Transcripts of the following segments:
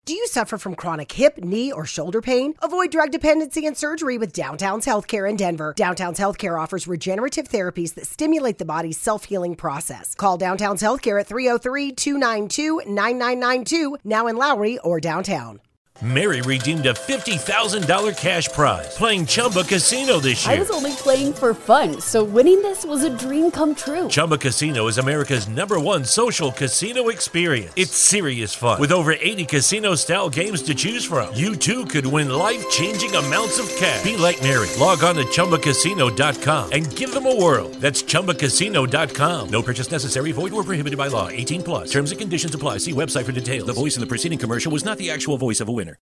Do you suffer from chronic hip, knee, or shoulder pain? Avoid drug dependency and surgery with Downtown's Healthcare in Denver. Downtown's Healthcare offers regenerative therapies that stimulate the body's self-healing process. Call Downtown's Healthcare at 303-292-9992, now in Lowry or downtown. Mary redeemed a $50,000 cash prize playing Chumba Casino this year. I was only playing for fun, so winning this was a dream come true. Chumba Casino is America's #1 social casino experience. It's serious fun. With over 80 casino-style games to choose from, you too could win life-changing amounts of cash. Be like Mary. Log on to ChumbaCasino.com and give them a whirl. That's ChumbaCasino.com. No purchase necessary. Void or prohibited by law. 18 plus. Terms and conditions apply. See website for details. The voice in the preceding commercial was not the actual voice of a winner.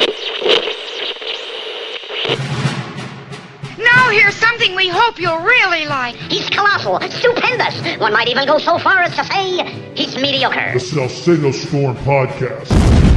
Now here's something we hope you'll really like. He's colossal, stupendous. One might even go so far as to say he's mediocre. The Salcedo Storm Podcast.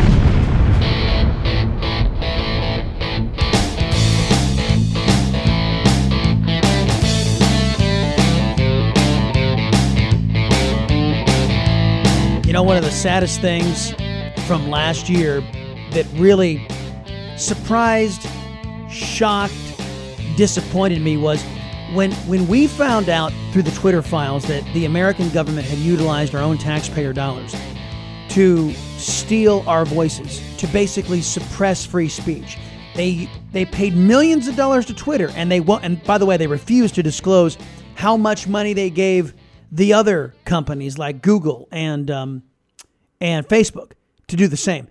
You know, one of the saddest things from last year that really surprised, shocked, disappointed me was when we found out through the Twitter files that the American government had utilized our own taxpayer dollars to steal our voices, to basically suppress free speech. They paid millions of dollars to Twitter, and by the way, they refused to disclose how much money they gave the other companies like Google and Facebook to do the same.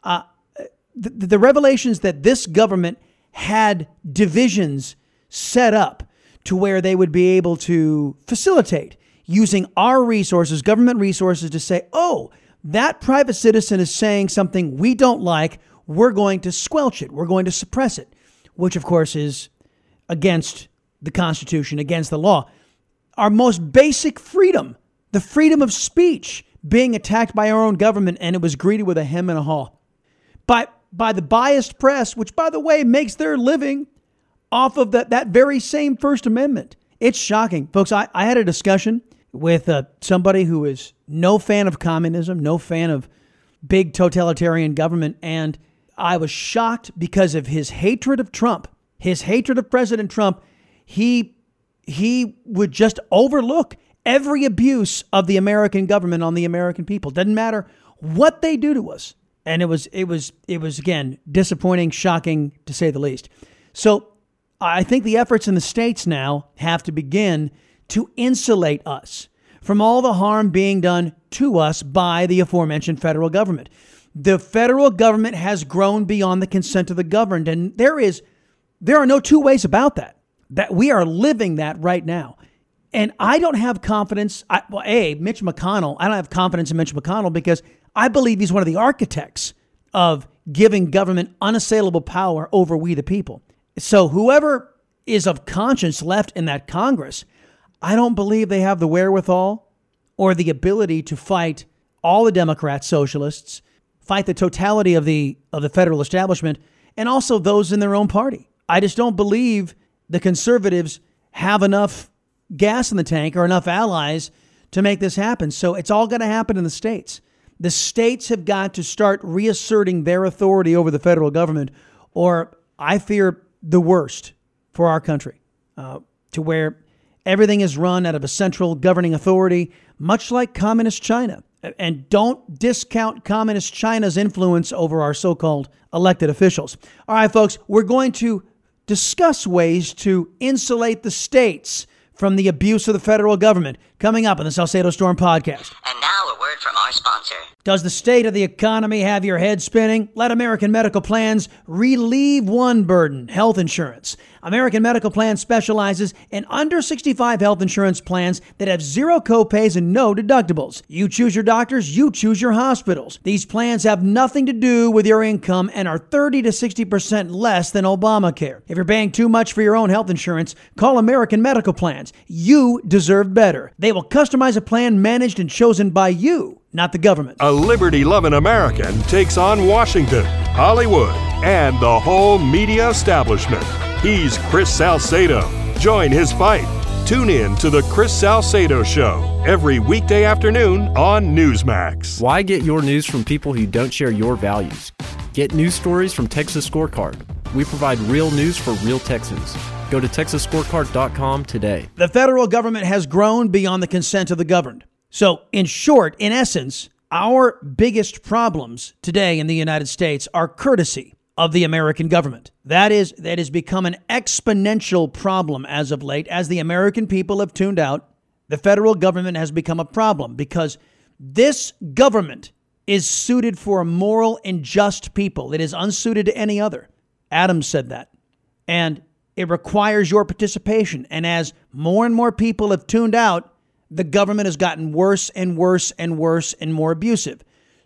The revelations that this government had divisions set up to where they would be able to facilitate using our resources, government resources, to say, oh, that private citizen is saying something we don't like. We're going to squelch it. We're going to suppress it, which, of course, is against the Constitution, against the law. Our most basic freedom, the freedom of speech, being attacked by our own government, and it was greeted with a hem and a haw. By the biased press, which, by the way, makes their living off of that very same First Amendment. It's shocking. Folks, I had a discussion with somebody who is no fan of communism, no fan of big totalitarian government, and I was shocked because of his hatred of Trump, his hatred of President Trump. He would just overlook every abuse of the American government on the American people. Doesn't matter what they do to us. And it was again, disappointing, shocking, to say the least. So I think the efforts in the states now have to begin to insulate us from all the harm being done to us by the aforementioned federal government. The federal government has grown beyond the consent of the governed. And there are no two ways about that we are living that right now. And I don't have confidence. Mitch McConnell, I don't have confidence in Mitch McConnell because I believe he's one of the architects of giving government unassailable power over we the people. So whoever is of conscience left in that Congress, I don't believe they have the wherewithal or the ability to fight all the Democrats, socialists, fight the totality of the federal establishment, and also those in their own party. I just don't believe the conservatives have enough gas in the tank or enough allies to make this happen. So it's all going to happen in the states. The states have got to start reasserting their authority over the federal government, or I fear the worst for our country, to where everything is run out of a central governing authority, much like communist China. And don't discount communist China's influence over our so-called elected officials. All right, folks, we're going to discuss ways to insulate the states from the abuse of the federal government, coming up on the Salcedo Storm Podcast. And now a word from our sponsor. Does the state of the economy have your head spinning? Let American Medical Plans relieve one burden: health insurance. American Medical Plans specializes in under 65 health insurance plans that have zero copays and no deductibles. You choose your doctors, you choose your hospitals. These plans have nothing to do with your income and are 30 to 60% less than Obamacare. If you're paying too much for your own health insurance, call American Medical Plans. You deserve better. They will customize a plan managed and chosen by you, not the government. A liberty-loving American takes on Washington, Hollywood, and the whole media establishment. He's Chris Salcedo. Join his fight. Tune in to The Chris Salcedo Show every weekday afternoon on Newsmax. Why get your news from people who don't share your values? Get news stories from Texas Scorecard. We provide real news for real Texans. Go to TexasScorecard.com today. The federal government has grown beyond the consent of the governed. So, in short, in essence, our biggest problems today in the United States are courtesy of the American government. That has become an exponential problem as of late. As the American people have tuned out, the federal government has become a problem because this government is suited for a moral and just people. It is unsuited to any other. Adams said that. And it requires your participation. And as more and more people have tuned out, the government has gotten worse and worse and worse and more abusive.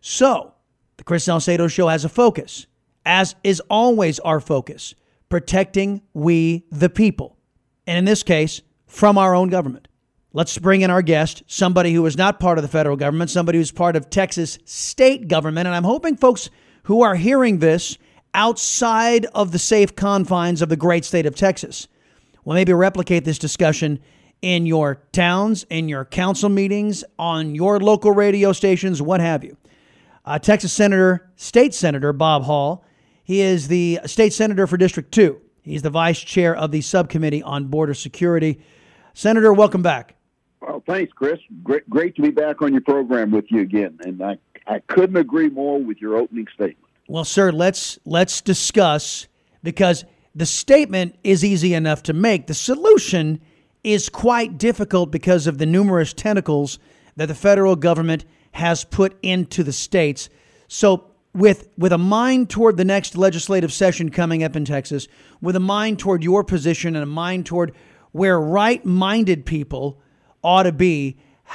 So the Chris Salcedo Show has a focus, as is always our focus, protecting we the people. And in this case, from our own government. Let's bring in our guest, somebody who is not part of the federal government, somebody who's part of Texas state government. And I'm hoping folks who are hearing this outside of the safe confines of the great state of Texas will maybe replicate this discussion in your towns, in your council meetings, on your local radio stations, what have you. Texas State Senator Bob Hall. He is the state senator for District 2. He's the vice chair of the subcommittee on border security. Senator, welcome back. Well, thanks, Chris. Great to be back on your program with you again. And I couldn't agree more with your opening statement. Well, sir, let's discuss, because the statement is easy enough to make. The solution is quite difficult because of the numerous tentacles that the federal government has put into the states. So with a mind toward the next legislative session coming up in Texas, with a mind toward your position and a mind toward where right-minded people ought to be,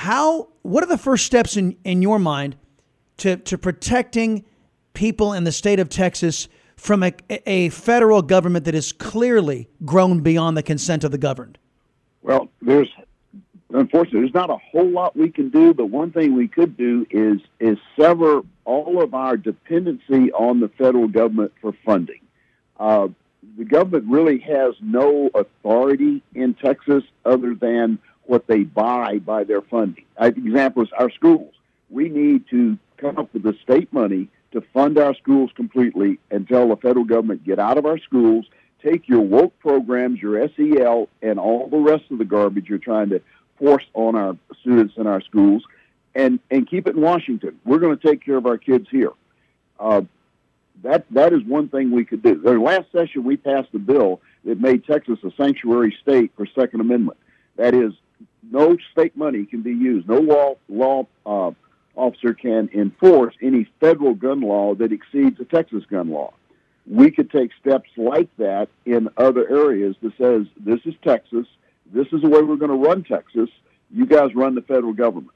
what are the first steps in your mind to protecting people in the state of Texas from a federal government that is clearly grown beyond the consent of the governed? Well, unfortunately, there's not a whole lot we can do, but one thing we could do is sever all of our dependency on the federal government for funding. The government really has no authority in Texas other than what they buy by their funding. Example is our schools. We need to come up with the state money to fund our schools completely and tell the federal government, get out of our schools, take your woke programs, your SEL, and all the rest of the garbage you're trying to force on our students in our schools, and keep it in Washington. We're going to take care of our kids here. That is one thing we could do. The last session, we passed a bill that made Texas a sanctuary state for Second Amendment. That is, no state money can be used. No law officer can enforce any federal gun law that exceeds a Texas gun law. We could take steps like that in other areas that says, this is Texas, this is the way we're going to run Texas, you guys run the federal government.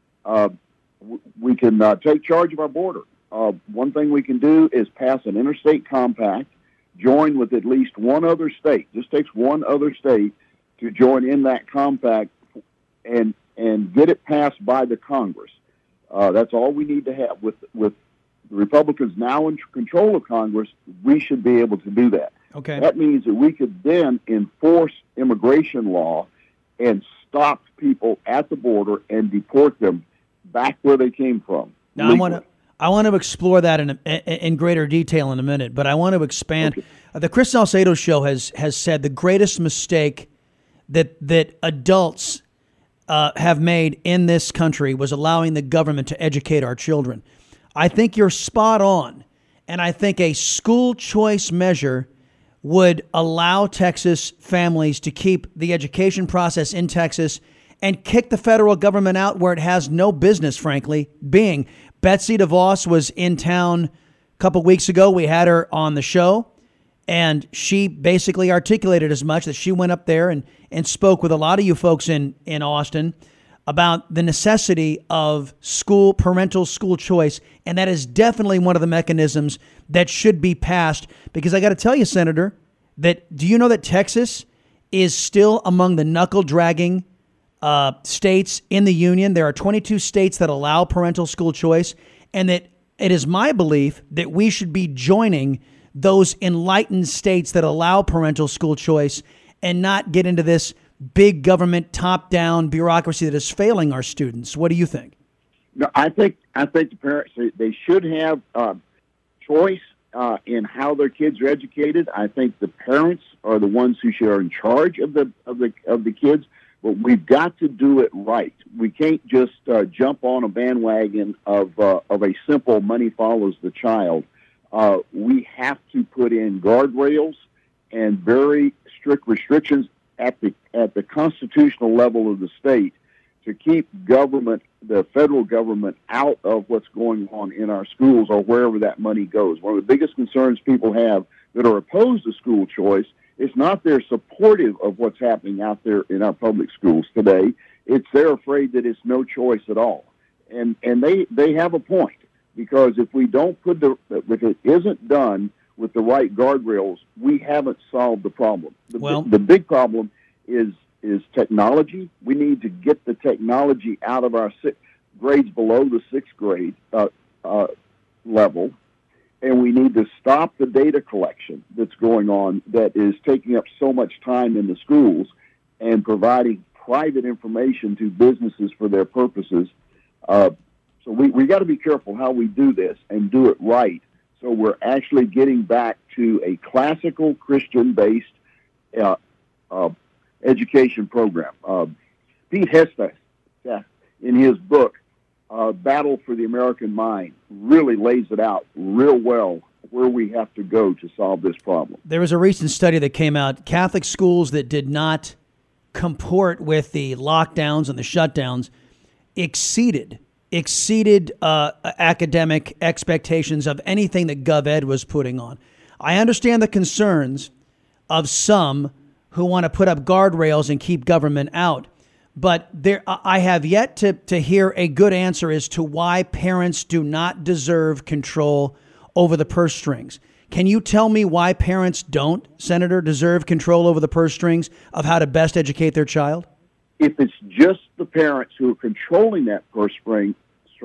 We can take charge of our border. One thing we can do is pass an interstate compact, join with at least one other state. This takes one other state to join in that compact and get it passed by the Congress. That's all we need to have. With the Republicans now in control of Congress, we should be able to do that. Okay. That means that we could then enforce immigration law and stop people at the border and deport them back where they came from. Now, I want to explore that in greater detail in a minute, but I want to expand. Okay. The Chris Salcedo Show has said the greatest mistake that adults have made in this country was allowing the government to educate our children. I think you're spot on, and I think a school choice measure would allow Texas families to keep the education process in Texas and kick the federal government out where it has no business, frankly, being. Betsy DeVos was in town a couple weeks ago. We had her on the show, and she basically articulated as much, that she went up there and spoke with a lot of you folks in Austin about the necessity of parental school choice. And that is definitely one of the mechanisms that should be passed. Because I got to tell you, Senator, do you know that Texas is still among the knuckle-dragging states in the union? There are 22 states that allow parental school choice, and that it is my belief that we should be joining those enlightened states that allow parental school choice and not get into this big government top-down bureaucracy that is failing our students. What do you think? No, I think the parents, they should have choice in how their kids are educated. I think the parents are the ones who are in charge of the kids. But we've got to do it right. We can't just jump on a bandwagon of a simple money follows the child. We have to put in guardrails and very strict restrictions at the constitutional level of the state to keep the federal government, out of what's going on in our schools or wherever that money goes. One of the biggest concerns people have that are opposed to school choice is not they're supportive of what's happening out there in our public schools today. It's they're afraid that it's no choice at all. And they have a point, because if we don't if it isn't done with the right guardrails, we haven't solved the problem. The big problem is technology. We need to get the technology out of our grades below the sixth grade level. And we need to stop the data collection that's going on that is taking up so much time in the schools and providing private information to businesses for their purposes. So we got to be careful how we do this and do it right, so we're actually getting back to a classical Christian-based education program. Pete Hegseth, in his book, Battle for the American Mind, really lays it out real well where we have to go to solve this problem. There was a recent study that came out. Catholic schools that did not comport with the lockdowns and the shutdowns exceeded academic expectations of anything that GovEd was putting on. I understand the concerns of some who want to put up guardrails and keep government out. But I have yet to hear a good answer as to why parents do not deserve control over the purse strings. Can you tell me why parents don't, Senator, deserve control over the purse strings of how to best educate their child? If it's just the parents who are controlling that purse string,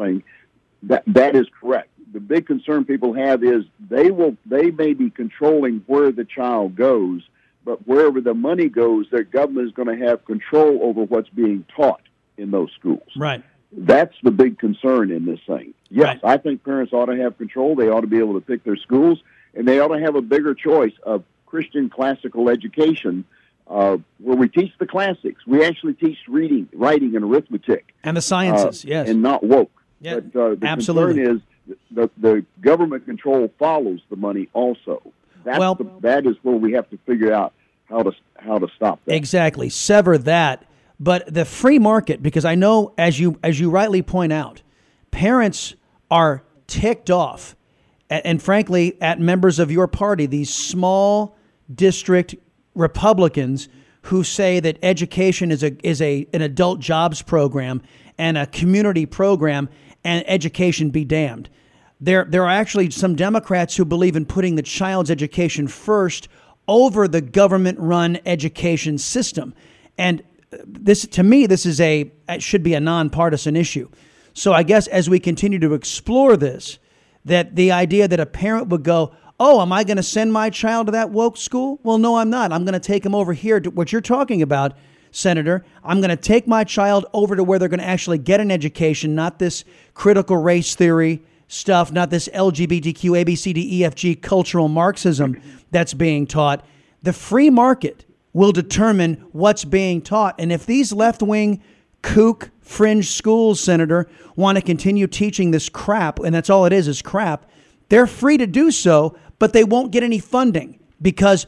that is correct. The big concern people have is they may be controlling where the child goes, but wherever the money goes, their government is going to have control over what's being taught in those schools. Right. That's the big concern in this thing. Yes, right. I think parents ought to have control. They ought to be able to pick their schools, and they ought to have a bigger choice of Christian classical education where we teach the classics. We actually teach reading, writing, and arithmetic. And the sciences, yes. And not woke. Yeah, but the absolutely. concern is the government control follows the money also. That is where we have to figure out how to stop that. Exactly. Sever that. But the free market, because I know, as you rightly point out, parents are ticked off, and frankly, at members of your party, these small district Republicans who say that education is an adult jobs program and a community program, and education be damned. There are actually some Democrats who believe in putting the child's education first over the government-run education system. And this, to me, it should be a nonpartisan issue. So I guess as we continue to explore this, that the idea that a parent would go, oh, am I going to send my child to that woke school? Well, no, I'm not. I'm going to take him over here to what you're talking about, Senator. I'm going to take my child over to where they're going to actually get an education, not this critical race theory stuff, not this LGBTQ, ABCD, EFG cultural Marxism that's being taught. The free market will determine what's being taught. And if these left-wing kook fringe schools, Senator, want to continue teaching this crap, and that's all it is crap, they're free to do so, but they won't get any funding because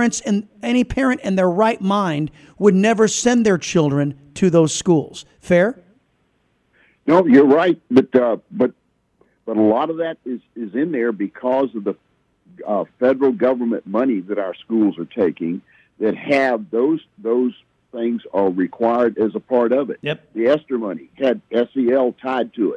any parent in their right mind would never send their children to those schools. Fair? No, you're right, but a lot of that is in there because of the federal government money that our schools are taking that have those things are required as a part of it. Yep. The ESSER money had SEL tied to it.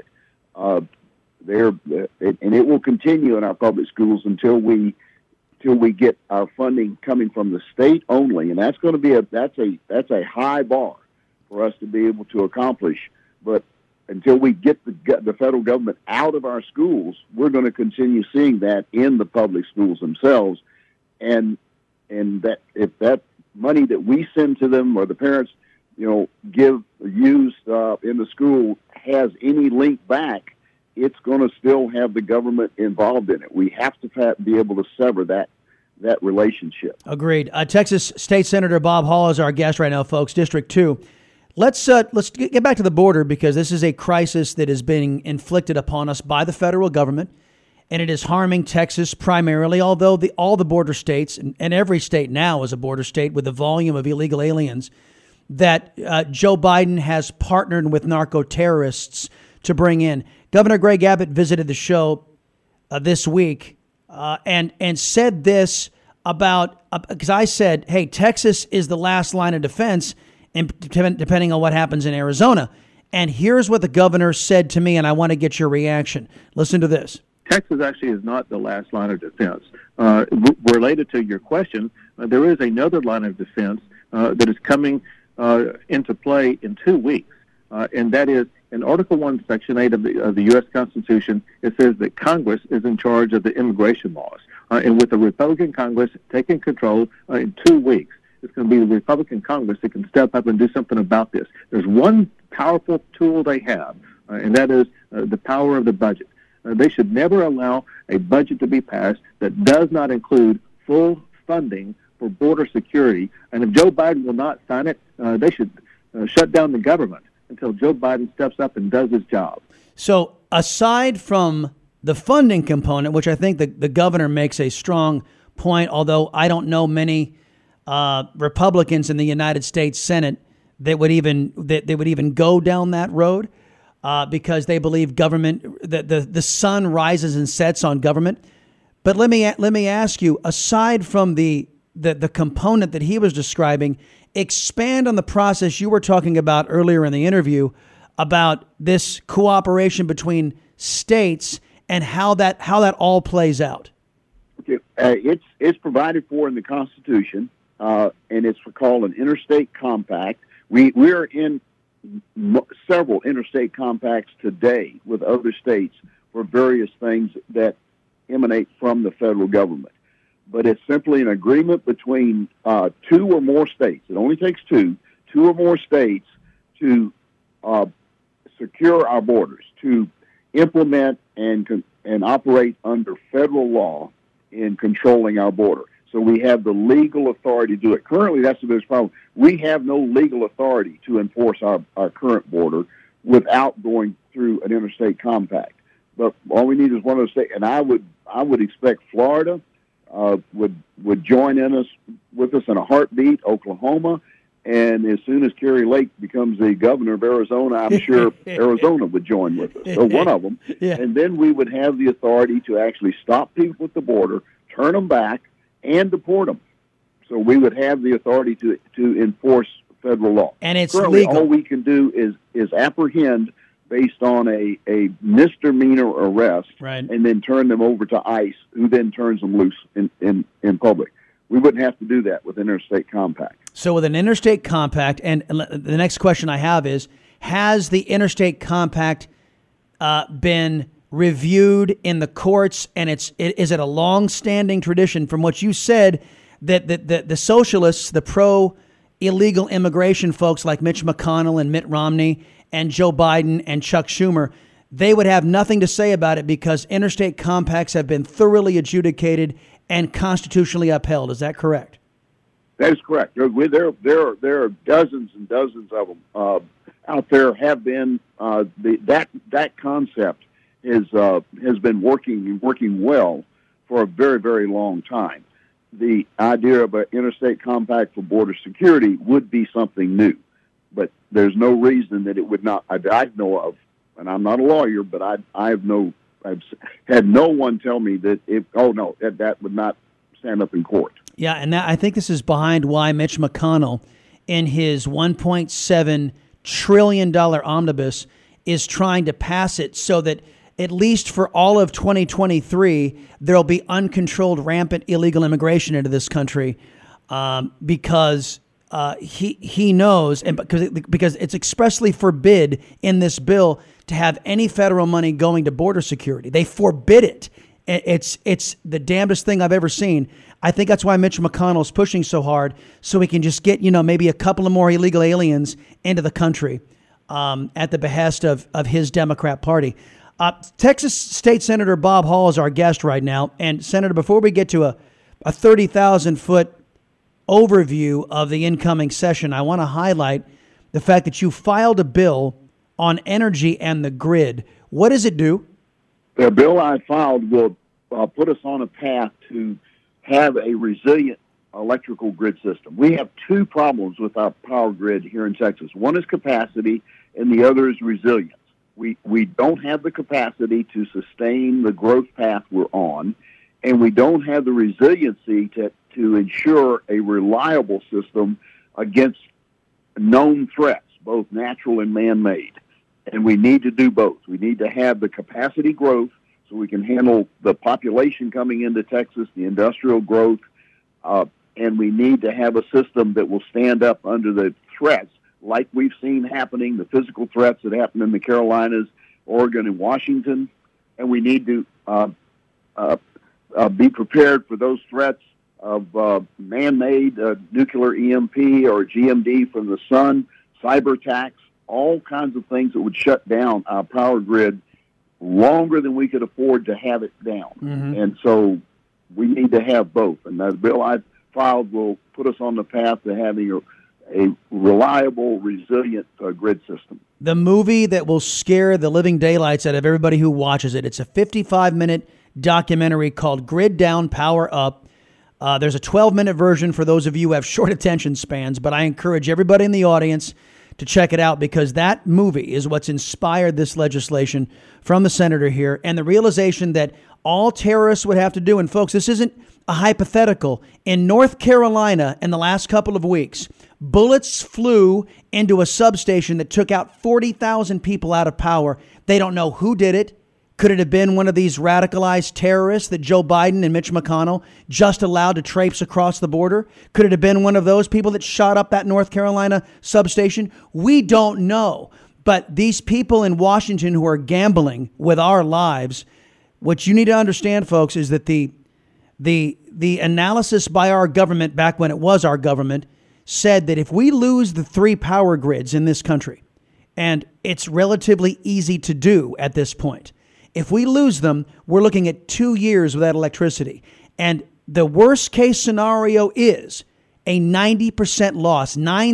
And it will continue in our public schools until we get our funding coming from the state only, and that's going to be that's a high bar for us to be able to accomplish. But until we get the federal government out of our schools, we're going to continue seeing that in the public schools themselves, and that if that money that we send to them or the parents, use in the school has any link back it's going to still have the government involved in it. We have to be able to sever that relationship. Agreed. Texas State Senator Bob Hall is our guest right now, folks. District 2. Let's get back to the border, because this is a crisis that is being inflicted upon us by the federal government, and it is harming Texas primarily, although all the border states, and every state now is a border state with the volume of illegal aliens that Joe Biden has partnered with narco-terrorists to bring in. Governor Greg Abbott visited the show this week and said this about, because I said, hey, Texas is the last line of defense, and depending on what happens in Arizona. And here's what the governor said to me, and I want to get your reaction. Listen to this. Texas actually is not the last line of defense. Related to your question, there is another line of defense that is coming into play in 2 weeks, and that is in Article 1, Section 8 of the U.S. Constitution. It says that Congress is in charge of the immigration laws, and with the Republican Congress taking control in 2 weeks, it's going to be the Republican Congress that can step up and do something about this. There's one powerful tool they have, and that is the power of the budget. They should never allow a budget to be passed that does not include full funding for border security. And if Joe Biden will not sign it, they should shut down the government until Joe Biden steps up and does his job. So aside from the funding component, which I think the governor makes a strong point, although I don't know many Republicans in the United States Senate that would even go down that road, because they believe government, the sun rises and sets on government. But let me ask you, aside from the component that he was describing, expand on the process you were talking about earlier in the interview about this cooperation between states and how that all plays out. Okay, it's provided for in the Constitution, and it's called an interstate compact. We're in several interstate compacts today with other states for various things that emanate from the federal government. But it's simply an agreement between two or more states. It only takes two or more states to secure our borders, to implement and operate under federal law in controlling our border. So we have the legal authority to do it. Currently, that's the biggest problem. We have no legal authority to enforce our current border without going through an interstate compact. But all we need is one of the states, and I would expect Florida would join with us in a heartbeat. Oklahoma, and as soon as Kerry Lake becomes the governor of Arizona, I'm sure Arizona would join with us. So one of them, and then we would have the authority to actually stop people at the border, turn them back, and deport them. So we would have the authority to enforce federal law. And it's currently legal. All we can do is apprehend based on a misdemeanor arrest, right, and then turn them over to ICE, who then turns them loose in public. We wouldn't have to do that with interstate compact. So with an interstate compact, and the next question I have is, has the interstate compact been reviewed in the courts, and is it a long-standing tradition? From what you said, that the socialists, the pro-illegal immigration folks like Mitch McConnell and Mitt Romney and Joe Biden and Chuck Schumer, they would have nothing to say about it because interstate compacts have been thoroughly adjudicated and constitutionally upheld. Is that correct? That is correct. There are dozens and dozens of them out there. Have been that concept has been working well for a very, very long time. The idea of an interstate compact for border security would be something new, but there's no reason that it would not. I know of, and I'm not a lawyer, but I've had no one tell me that that would not stand up in court. Yeah, and I think this is behind why Mitch McConnell, in his $1.7 trillion omnibus, is trying to pass it so that at least for all of 2023, there'll be uncontrolled, rampant illegal immigration into this country, because he knows, and because it's expressly forbid in this bill to have any federal money going to border security. They forbid it. It's the damnedest thing I've ever seen. I think that's why Mitch McConnell's pushing so hard, so we can just get, maybe a couple of more illegal aliens into the country at the behest of his Democrat Party. Texas State Senator Bob Hall is our guest right now. And, Senator, before we get to a 30,000-foot overview of the incoming session, I want to highlight the fact that you filed a bill on energy and the grid. What does it do? The bill I filed will put us on a path to have a resilient electrical grid system. We have two problems with our power grid here in Texas. One is capacity, and the other is resilience. We don't have the capacity to sustain the growth path we're on, and we don't have the resiliency to ensure a reliable system against known threats, both natural and man-made. And we need to do both. We need to have the capacity growth so we can handle the population coming into Texas, the industrial growth, and we need to have a system that will stand up under the threats like we've seen happening, the physical threats that happen in the Carolinas, Oregon, and Washington. And we need to be prepared for those threats of man-made nuclear EMP or GMD from the sun, cyber attacks, all kinds of things that would shut down our power grid longer than we could afford to have it down. Mm-hmm. And so we need to have both. And the bill I filed will put us on the path to having a reliable, resilient grid system. The movie that will scare the living daylights out of everybody who watches it. It's a 55-minute documentary called Grid Down, Power Up. There's a 12-minute version for those of you who have short attention spans, but I encourage everybody in the audience to check it out because that movie is what's inspired this legislation from the senator here, and the realization that all terrorists would have to do, and folks, this isn't a hypothetical. In North Carolina in the last couple of weeks, bullets flew into a substation that took out 40,000 people out of power. They don't know who did it. Could it have been one of these radicalized terrorists that Joe Biden and Mitch McConnell just allowed to traipse across the border? Could it have been one of those people that shot up that North Carolina substation? We don't know. But these people in Washington who are gambling with our lives, what you need to understand, folks, is that the analysis by our government back when it was our government said that if we lose the three power grids in this country, and it's relatively easy to do at this point, if we lose them, we're looking at 2 years without electricity. And the worst case scenario is a 90% loss,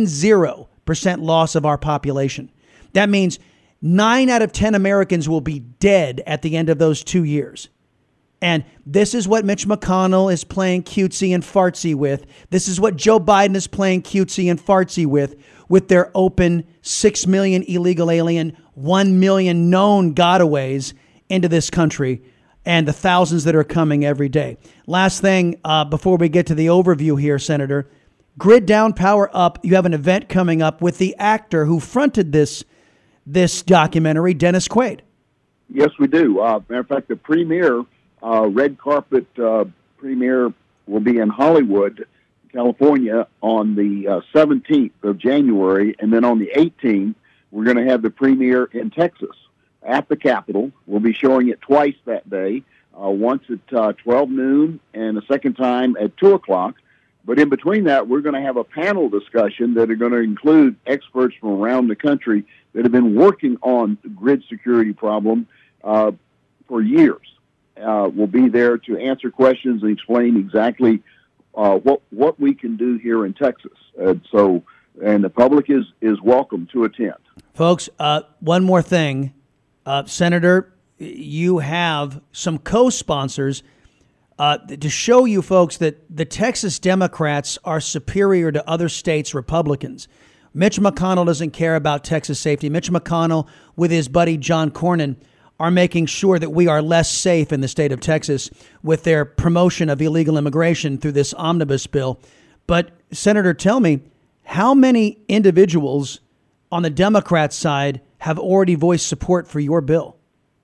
90% loss of our population. That means 9 out of 10 Americans will be dead at the end of those 2 years. And this is what Mitch McConnell is playing cutesy and fartsy with. This is what Joe Biden is playing cutesy and fartsy with their open 6 million illegal alien, 1 million known gotaways into this country, and the thousands that are coming every day. Last thing, before we get to the overview here, Senator, Grid Down, Power Up. You have an event coming up with the actor who fronted this documentary, Dennis Quaid. Yes, we do. Matter of fact, the premiere, red carpet premiere, will be in Hollywood, California, on the 17th of January, and then on the 18th, we're going to have the premiere in Texas at the Capitol. We'll be showing it twice that day, once at 12 noon and a second time at 2 o'clock. But in between that, we're going to have a panel discussion that are going to include experts from around the country that have been working on the grid security problem for years. We'll be there to answer questions and explain exactly what we can do here in Texas. And the public is welcome to attend. Folks, one more thing. Senator, you have some co-sponsors to show you folks that the Texas Democrats are superior to other states' Republicans. Mitch McConnell doesn't care about Texas safety. Mitch McConnell, with his buddy John Cornyn, are making sure that we are less safe in the state of Texas with their promotion of illegal immigration through this omnibus bill. But, Senator, tell me, how many individuals on the Democrat side have already voiced support for your bill?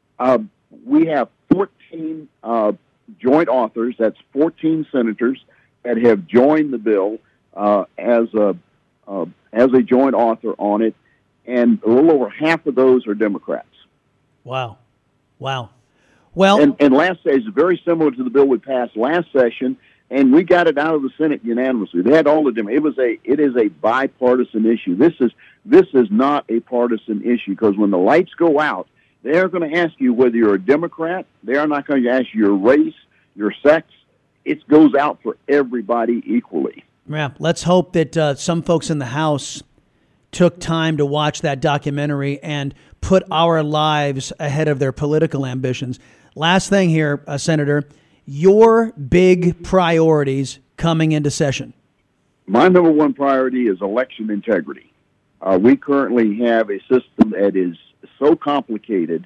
We have 14 joint authors. That's 14 senators that have joined the bill as a joint author on it, and a little over half of those are Democrats. Wow. Well, and last session is very similar to the bill we passed last session, and we got it out of the Senate unanimously. They had all the Democrats. It is a bipartisan issue. This is not a partisan issue, because when the lights go out They're going to ask you whether you're a Democrat. They are not going to ask you your race, your sex. It goes out for everybody equally. Yeah, let's hope that some folks in the House took time to watch that documentary and put our lives ahead of their political ambitions. Last thing here, Senator, your big priorities coming into session. My number one priority is election integrity. We currently have a system that is so complicated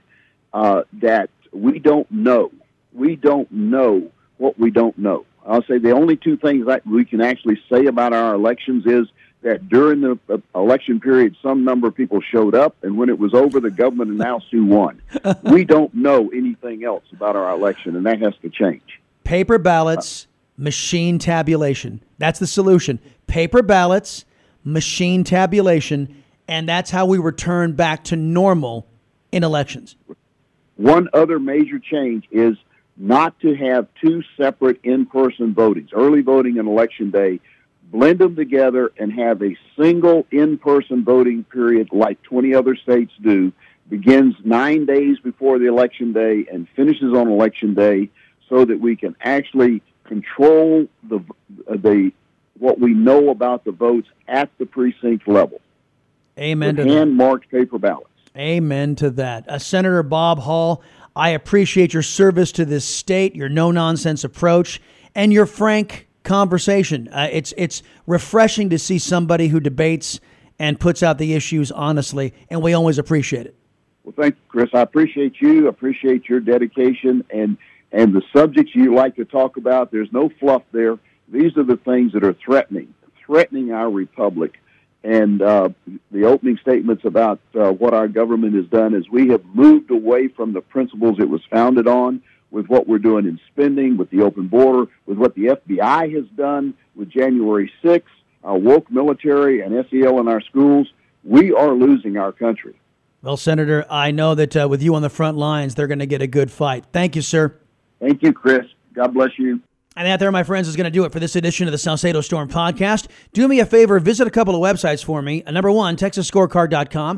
that we don't know. We don't know what we don't know. I'll say the only two things that we can actually say about our elections is that during the election period, some number of people showed up, and when it was over, the government announced who won. We don't know anything else about our election, and that has to change. Paper ballots, machine tabulation. That's the solution. Paper ballots, machine tabulation, and that's how we return back to normal in elections. One other major change is not to have two separate in-person votings, early voting and election day. Blend them together and have a single in-person voting period like 20 other states do, begins 9 days before the election day and finishes on election day, so that we can actually control the what we know about the votes at the precinct level. Amen to that. Hand-marked paper ballots. Amen to that. Senator Bob Hall, I appreciate your service to this state, your no-nonsense approach, and your frank conversation. It's refreshing to see somebody who debates and puts out the issues honestly, and we always appreciate it. Well, thank you, Chris. I appreciate you. I appreciate your dedication and the subjects you like to talk about. There's no fluff there. These are the things that are threatening our republic. And the opening statements about what our government has done is we have moved away from the principles it was founded on, with what we're doing in spending, with the open border, with what the FBI has done, with January 6th, our woke military and SEL in our schools. We are losing our country. Well, Senator, I know that with you on the front lines, they're going to get a good fight. Thank you, sir. Thank you, Chris. God bless you. And that there, my friends, is going to do it for this edition of the Salcedo Storm Podcast. Do me a favor, visit a couple of websites for me. Number one, TexasScorecard.com.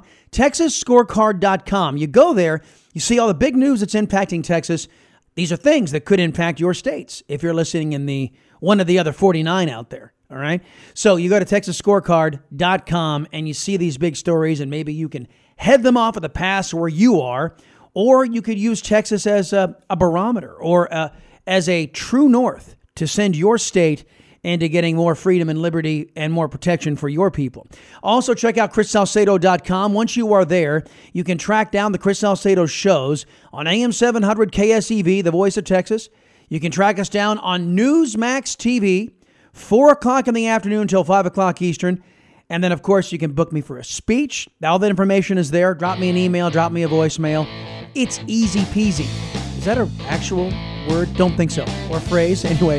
TexasScorecard.com. You go there, you see all the big news that's impacting Texas. These are things that could impact your states if you're listening in one of the other 49 out there. All right. So you go to TexasScorecard.com and you see these big stories, and maybe you can head them off of the pass where you are, or you could use Texas as a barometer or as a true north to send your state into getting more freedom and liberty and more protection for your people. Also, check out ChrisSalcedo.com. Once you are there, you can track down the Chris Salcedo shows on AM 700 KSEV, the voice of Texas. You can track us down on Newsmax TV, 4 o'clock in the afternoon until 5 o'clock Eastern. And then, of course, you can book me for a speech. All that information is there. Drop me an email, drop me a voicemail. It's easy peasy. Is that an actual word? Don't think so. Or phrase. Anyway,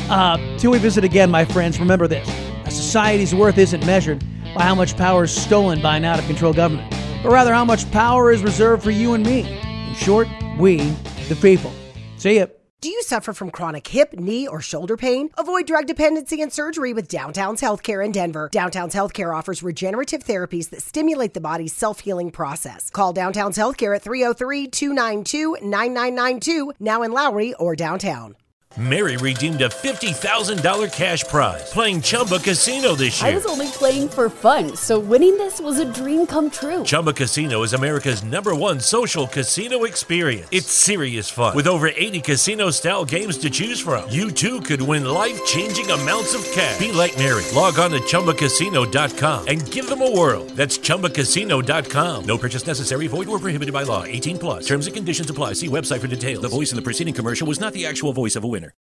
till we visit again, my friends, remember this. A society's worth isn't measured by how much power is stolen by an out-of-control government, but rather how much power is reserved for you and me. In short, we, the people. See ya. Do you suffer from chronic hip, knee, or shoulder pain? Avoid drug dependency and surgery with Downtown's Healthcare in Denver. Downtown's Healthcare offers regenerative therapies that stimulate the body's self-healing process. Call Downtown's Healthcare at 303-292-9992, now in Lowry or downtown. Mary redeemed a $50,000 cash prize playing Chumba Casino this year. I was only playing for fun, so winning this was a dream come true. Chumba Casino is America's #1 social casino experience. It's serious fun. With over 80 casino-style games to choose from, you too could win life-changing amounts of cash. Be like Mary. Log on to ChumbaCasino.com and give them a whirl. That's ChumbaCasino.com. No purchase necessary. Void or prohibited by law. 18+. Terms and conditions apply. See website for details. The voice in the preceding commercial was not the actual voice of a winner.